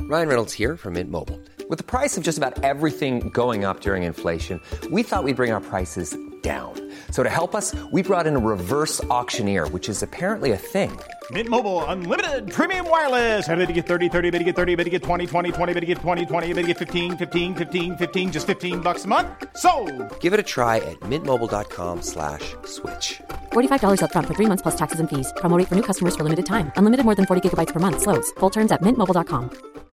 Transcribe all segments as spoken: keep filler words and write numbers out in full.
Ryan Reynolds here from Mint Mobile. With the price of just about everything going up during inflation, we thought we'd bring our prices down. So to help us, we brought in a reverse auctioneer, which is apparently a thing. Mint Mobile Unlimited Premium Wireless. How to get thirty, thirty, how to get thirty, how to get twenty, twenty, twenty, how to get twenty, twenty, how to get fifteen, fifteen, fifteen, fifteen, just fifteen bucks a month? Sold! Give it a try at mintmobile.com slash switch. forty-five dollars up front for three months plus taxes and fees. Promo rate for new customers for limited time. Unlimited more than forty gigabytes per month. Slows full terms at mint mobile dot com.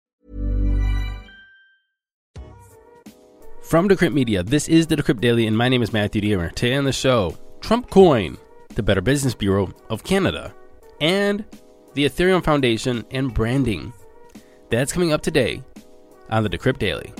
From Decrypt Media, this is the Decrypt Daily, and my name is Matthew Diemer. Today on the show, Trump Coin, the Better Business Bureau of Canada, and the Ethereum Foundation and branding. That's coming up today on the Decrypt Daily.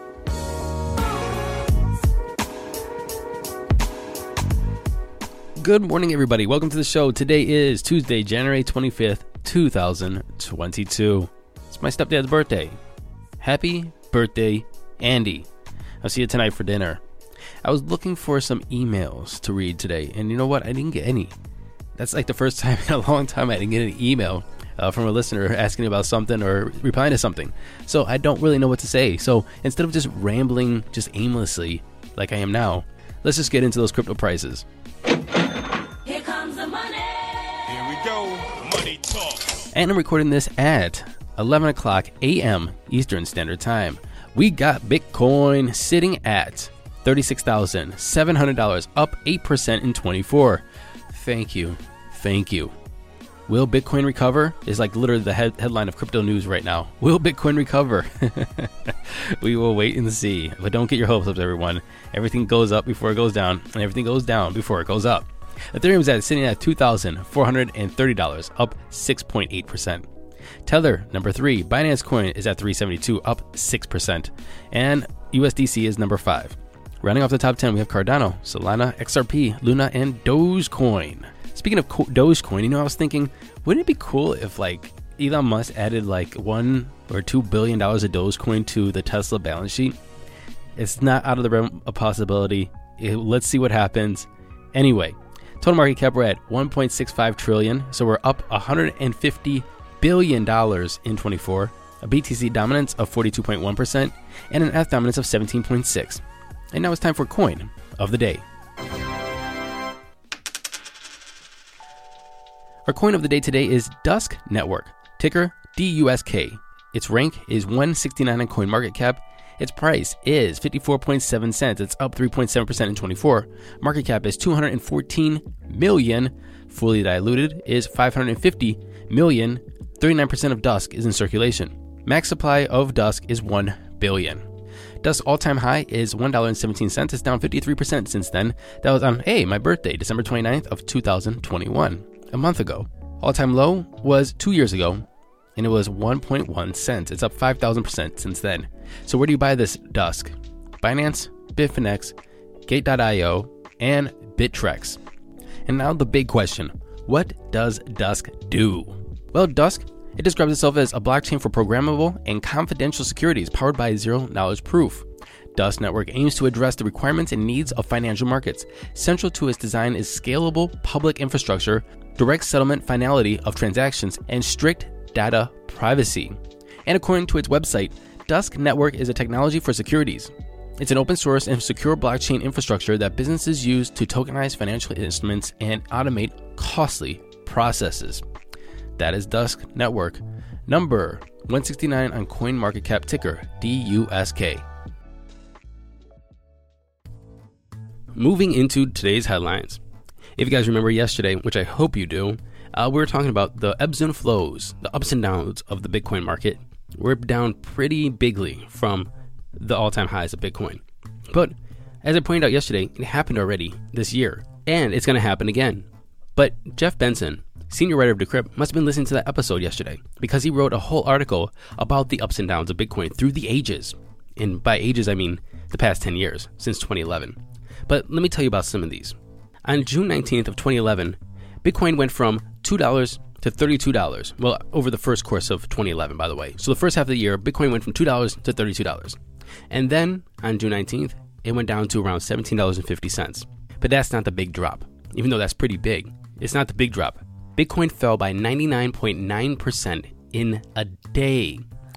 Good morning, everybody. Welcome to the show. Today is Tuesday, January twenty-fifth, twenty twenty-two. It's my stepdad's birthday. Happy birthday, Andy. I'll see you tonight for dinner. I was looking for some emails to read today, and you know what? I didn't get any. That's like the first time in a long time I didn't get an email uh, from a listener asking about something or replying to something. So I don't really know what to say. So instead of just rambling just aimlessly like I am now, let's just get into those crypto prices. Here comes the money. Here we go. Money talk. And I'm recording this at eleven o'clock a.m. Eastern Standard Time. We got Bitcoin sitting at thirty-six thousand seven hundred dollars, up eight percent in twenty-four. Thank you. Thank you. Will Bitcoin recover? Is like literally the head- headline of crypto news right now. Will Bitcoin recover? We will wait and see. But don't get your hopes up, everyone. Everything goes up before it goes down, and everything goes down before it goes up. Ethereum is at sitting at two thousand four hundred thirty dollars, up six point eight percent. Tether, number three. Binance Coin is at three seventy-two, up six percent. And U S D C is number five. Rounding off the top ten, we have Cardano, Solana, X R P, Luna, and Dogecoin. Speaking of co- Dogecoin, you know, I was thinking, wouldn't it be cool if, like, Elon Musk added, like, one or two billion dollars of Dogecoin to the Tesla balance sheet? It's not out of the realm of possibility. It, let's see what happens. Anyway, total market cap, we're at one point six five trillion, so we're up one hundred fifty billion dollars in twenty-four, a B T C dominance of forty-two point one percent, and an E T H dominance of seventeen point six. And now it's time for coin of the day. Our coin of the day today is Dusk Network, ticker D U S K. Its rank is one sixty-nine on CoinMarketCap. Its price is fifty-four point seven cents. It's up three point seven percent in twenty-four. Market cap is two hundred fourteen million. Fully diluted is five hundred fifty million. thirty-nine percent of Dusk is in circulation. Max supply of Dusk is one billion. Dusk's all-time high is one dollar and seventeen cents. It's down fifty-three percent since then. That was on, hey, my birthday, December twenty-ninth of two thousand twenty-one, a month ago. All-time low was two years ago, and it was one point one cents. It's up five thousand percent since then. So where do you buy this Dusk? Binance, Bitfinex, Gate dot io, and Bittrex. And now the big question, what does Dusk do? Well, Dusk, it describes itself as a blockchain for programmable and confidential securities powered by zero-knowledge proof. Dusk Network aims to address the requirements and needs of financial markets. Central to its design is scalable public infrastructure, direct settlement finality of transactions, and strict data privacy. And according to its website, Dusk Network is a technology for securities. It's an open source and secure blockchain infrastructure that businesses use to tokenize financial instruments and automate costly processes. That is Dusk Network, number one sixty-nine on CoinMarketCap, ticker D U S K. Moving into today's headlines. If you guys remember yesterday, which I hope you do, uh, we were talking about the ebbs and flows, the ups and downs of the Bitcoin market. We're down pretty bigly from the all-time highs of Bitcoin. But as I pointed out yesterday, it happened already this year, and it's going to happen again. But Jeff Benson, senior writer of Decrypt, must have been listening to that episode yesterday because he wrote a whole article about the ups and downs of Bitcoin through the ages. And by ages, I mean the past ten years, since twenty eleven. But let me tell you about some of these. On June nineteenth of twenty eleven, Bitcoin went from two dollars to thirty-two dollars. Well, over the first course of twenty eleven, by the way. So the first half of the year, Bitcoin went from two dollars to thirty-two dollars. And then on June nineteenth, it went down to around seventeen dollars and fifty cents. But that's not the big drop. Even though that's pretty big, it's not the big drop. Bitcoin fell by ninety-nine point nine percent in a day.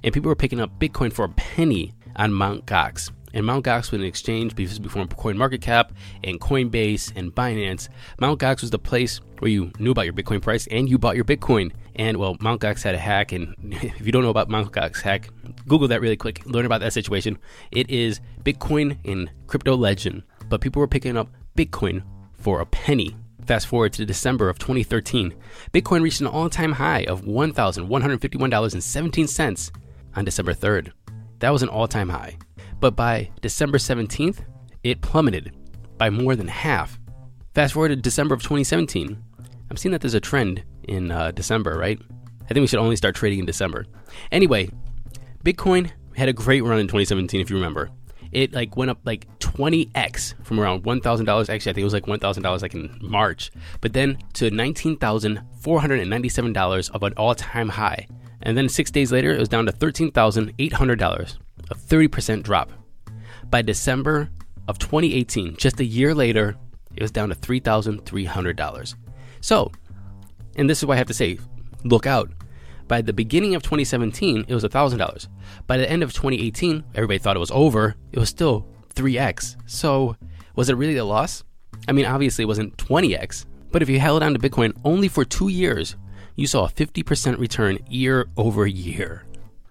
and people were picking up Bitcoin for a penny on Mt. Gox. And Mt. Gox was an exchange before CoinMarketCap and Coinbase and Binance. Mt. Gox was the place where you knew about your Bitcoin price and you bought your Bitcoin. And well, Mt. Gox had a hack, and if you don't know about Mt. Gox hack, Google that really quick, learn about that situation. It is Bitcoin in crypto legend, but people were picking up Bitcoin for a penny. Fast forward to December of twenty thirteen, Bitcoin reached an all-time high of one thousand one hundred fifty-one dollars and seventeen cents on December third. That was an all-time high. But by December seventeenth, it plummeted by more than half. Fast forward to December of twenty seventeen. I'm seeing that there's a trend in uh, December, right? I think we should only start trading in December. Anyway, Bitcoin had a great run in twenty seventeen, if you remember. It like went up like twenty x from around one thousand dollars. Actually, I think it was like one thousand dollars like in March. But then to nineteen thousand four hundred ninety-seven dollars of an all-time high. And then six days later, it was down to thirteen thousand eight hundred dollars, a thirty percent drop. By December of twenty eighteen, just a year later, it was down to three thousand three hundred dollars. So, and this is why I have to say, look out. By the beginning of twenty seventeen, it was one thousand dollars. By the end of twenty eighteen, everybody thought it was over. It was still three x. So, was it really a loss? I mean, obviously it wasn't twenty x. But if you held on to Bitcoin only for two years, you saw a fifty percent return year over year.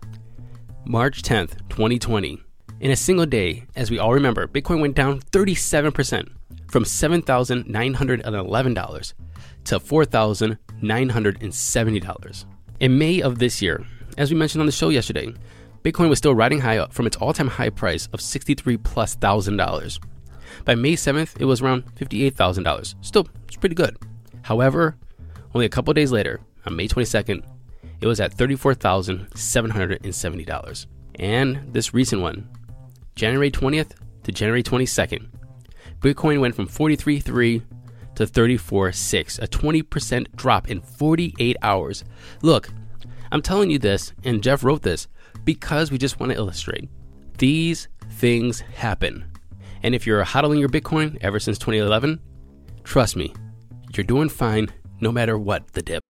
March tenth, twenty twenty. In a single day, as we all remember, Bitcoin went down thirty-seven percent from seven thousand nine hundred eleven dollars to four thousand nine hundred seventy dollars. In May of this year, as we mentioned on the show yesterday, Bitcoin was still riding high up from its all-time high price of sixty-three plus thousand dollars. By May seventh, it was around fifty-eight thousand dollars. Still, it's pretty good. However, only a couple days later, on May twenty-second, it was at thirty-four thousand seven hundred seventy dollars. And this recent one, January twentieth to January twenty-second, Bitcoin went from forty-three thousand three hundred to thirty-four thousand six hundred, a twenty percent drop in forty-eight hours. Look, I'm telling you this, and Jeff wrote this, because we just want to illustrate. These things happen. And if you're hodling your Bitcoin ever since twenty eleven, trust me, you're doing fine no matter what the dip.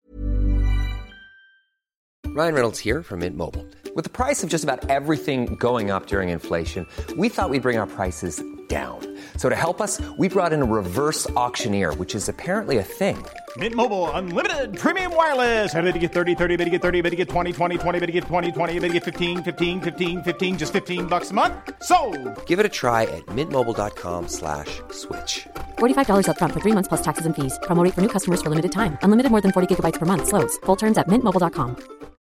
Ryan Reynolds here from Mint Mobile. With the price of just about everything going up during inflation, we thought we'd bring our prices down. So to help us, we brought in a reverse auctioneer, which is apparently a thing. Mint Mobile Unlimited Premium Wireless. How to get thirty, thirty, how to get thirty, how to get twenty, twenty, twenty, how to get twenty, twenty, how to get fifteen, fifteen, fifteen, fifteen, just fifteen bucks a month? Sold! Give it a try at mintmobile.com slash switch. forty-five dollars up front for three months plus taxes and fees. Promo rate for new customers for limited time. Unlimited more than forty gigabytes per month. Slows full terms at mint mobile dot com.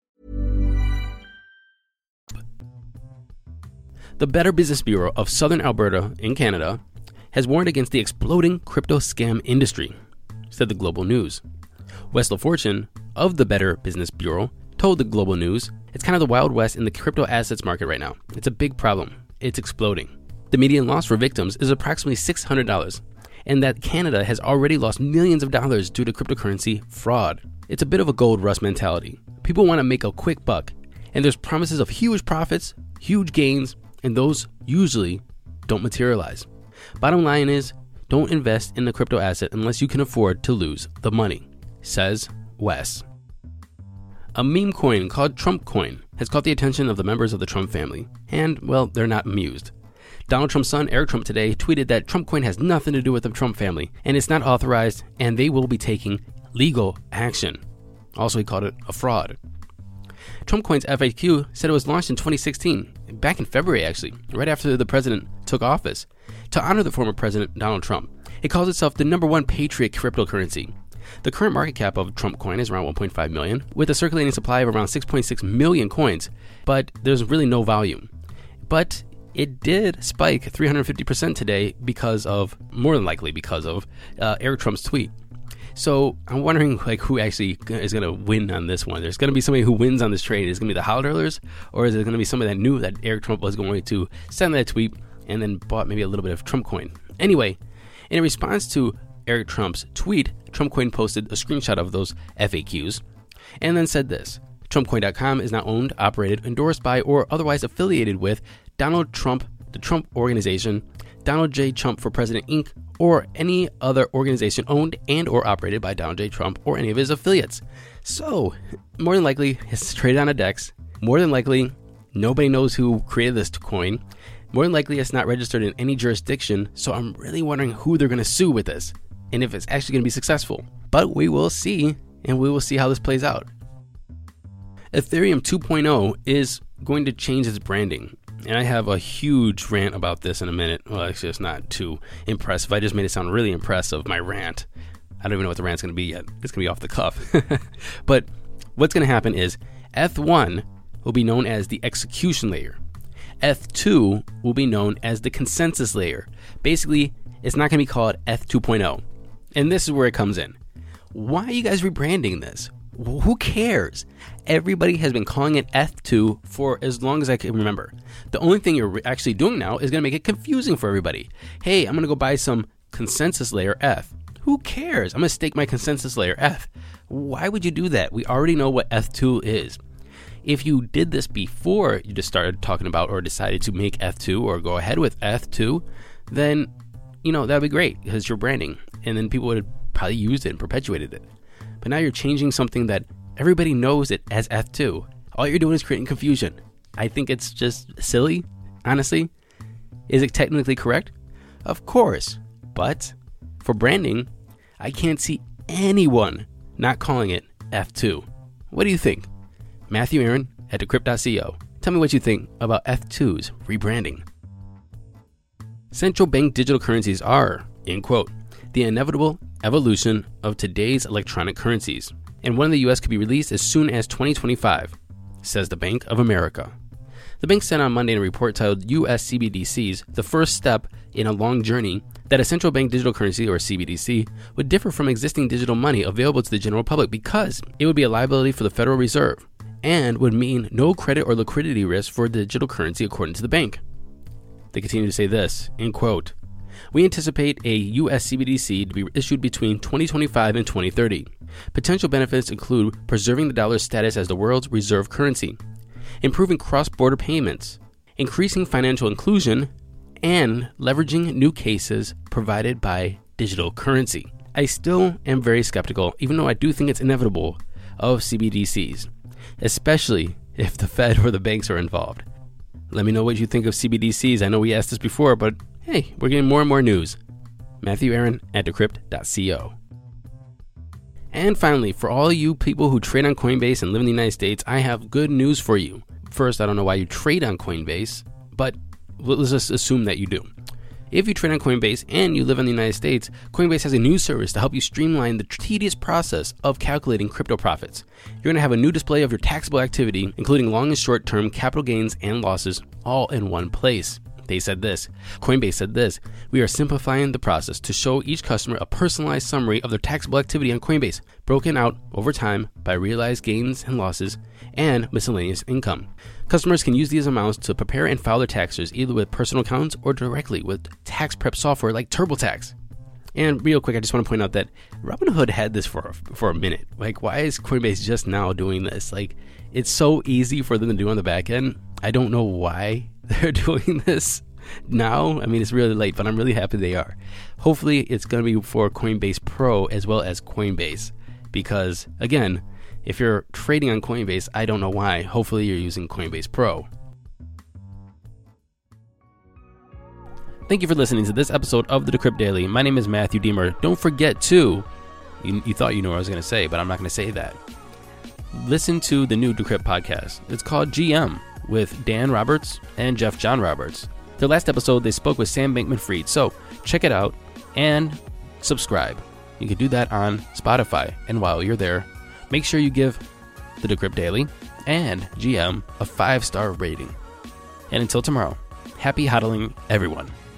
The Better Business Bureau of Southern Alberta in Canada has warned against the exploding crypto scam industry, said the Global News. Wes LaFortune of the Better Business Bureau told the Global News it's kind of the Wild West in the crypto assets market right now. It's a big problem. It's exploding. The median loss for victims is approximately six hundred dollars, and that Canada has already lost millions of dollars due to cryptocurrency fraud. It's a bit of a gold rush mentality. People want to make a quick buck, and there's promises of huge profits, huge gains, and those usually don't materialize. Bottom line is, don't invest in a crypto asset unless you can afford to lose the money, says Wes. A meme coin called Trump Coin has caught the attention of the members of the Trump family, and, well, they're not amused. Donald Trump's son, Eric Trump, today tweeted that Trump Coin has nothing to do with the Trump family, and it's not authorized, and they will be taking legal action. Also, he called it a fraud. Trump Coin's F A Q said it was launched in twenty sixteen, back in February actually, right after the president took office, to honor the former president Donald Trump. It calls itself the number one patriot cryptocurrency. The current market cap of Trump Coin is around one point five million, with a circulating supply of around six point six million coins, but there's really no volume. But it did spike three hundred fifty percent today because of, more than likely because of, uh, Eric Trump's tweet. So I'm wondering, like, who actually is going to win on this one. There's going to be somebody who wins on this trade. Is it going to be the hodlers, or is it going to be somebody that knew that Eric Trump was going to send that tweet and then bought maybe a little bit of Trump Coin? Anyway, in response to Eric Trump's tweet, Trump Coin posted a screenshot of those F A Qs and then said this: Trump Coin dot com is not owned, operated, endorsed by, or otherwise affiliated with Donald Trump, the Trump Organization, Donald J. Trump for President, Incorporated, or any other organization owned and or operated by Donald J. Trump or any of his affiliates. So, more than likely, it's traded on a DEX. More than likely, Nobody knows who created this coin. More than likely, it's not registered in any jurisdiction, so I'm really wondering who they're going to sue with this, and if it's actually going to be successful. But we will see, and we will see how this plays out. Ethereum two point oh is going to change its branding, and I have a huge rant about this in a minute. Well, actually, it's not too impressive. I just made it sound really impressive, my rant. I don't even know what the rant's going to be yet. It's going to be off the cuff. But what's going to happen is E T H one will be known as the execution layer. E T H two will be known as the consensus layer. Basically, it's not going to be called E T H two point oh. And this is where it comes in. Why are you guys rebranding this? Who cares? Everybody has been calling it E T H two for as long as I can remember. The only thing you're actually doing now is going to make it confusing for everybody. Hey, I'm going to go buy some consensus layer E T H. Who cares? I'm going to stake my consensus layer E T H. Why would you do that? We already know what E T H two is. If you did this before you just started talking about or decided to make E T H two or go ahead with E T H two, then, you know, that would be great because you're branding. And then people would have probably used it and perpetuated it. But now you're changing something that everybody knows it as E T H two. All you're doing is creating confusion. I think it's just silly, honestly. Is it technically correct? Of course. But for branding, I can't see anyone not calling it E T H two. What do you think? Matthew Aaron at decrypt dot co. Tell me what you think about E T H two's rebranding. Central bank digital currencies are, in quote, the inevitable evolution of today's electronic currencies, and one in the U S could be released as soon as twenty twenty-five, says the Bank of America. The bank said on Monday in a report titled U S C B D Cs, the first step in a long journey, that a central bank digital currency, or C B D C, would differ from existing digital money available to the general public because it would be a liability for the Federal Reserve and would mean no credit or liquidity risk for the digital currency according to the bank. They continue to say this, in quote, we anticipate a U S C B D C to be issued between twenty twenty-five and twenty thirty. Potential benefits include preserving the dollar's status as the world's reserve currency, improving cross-border payments, increasing financial inclusion, and leveraging new cases provided by digital currency. I still am very skeptical, even though I do think it's inevitable, of C B D Cs, especially if the Fed or the banks are involved. Let me know what you think of C B D Cs. I know we asked this before, but hey, we're getting more and more news. Matthew Aaron at decrypt dot co. And finally, for all you people who trade on Coinbase and live in the United States, I have good news for you. First, I don't know why you trade on Coinbase, but let's just assume that you do. If you trade on Coinbase and you live in the United States, Coinbase has a new service to help you streamline the tedious process of calculating crypto profits. You're going to have a new display of your taxable activity, including long and short-term capital gains and losses, all in one place. They said this. Coinbase said this. We are simplifying the process to show each customer a personalized summary of their taxable activity on Coinbase, broken out over time by realized gains and losses and miscellaneous income. Customers can use these amounts to prepare and file their taxes either with personal accounts or directly with tax prep software like TurboTax. And real quick, I just want to point out that Robinhood had this for for a minute. Like, why is Coinbase just now doing this? Like, it's so easy for them to do on the back end. I don't know why they're doing this now. I mean, it's really late, but I'm really happy they are. Hopefully, it's going to be for Coinbase Pro as well as Coinbase. Because, again, if you're trading on Coinbase, I don't know why. Hopefully, you're using Coinbase Pro. Thank you for listening to this episode of the Decrypt Daily. My name is Matthew Deemer. Don't forget to, you, you thought you knew what I was going to say, but I'm not going to say that. Listen to the new Decrypt podcast. It's called G M with Dan Roberts and Jeff John Roberts. Their last episode, they spoke with Sam Bankman-Fried. So check it out and subscribe. You can do that on Spotify. And while you're there, make sure you give the Decrypt Daily and G M a five-star rating. And until tomorrow, happy hodling, everyone.